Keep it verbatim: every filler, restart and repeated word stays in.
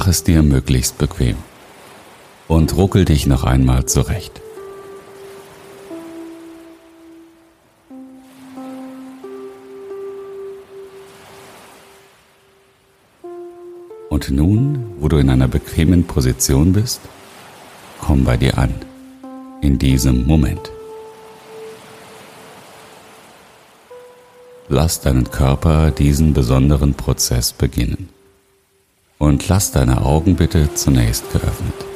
Mach es dir möglichst bequem und ruckel dich noch einmal zurecht. Und nun, wo du in einer bequemen Position bist, komm bei dir an, in diesem Moment. Lass deinen Körper diesen besonderen Prozess beginnen und lass deine Augen bitte zunächst geöffnet.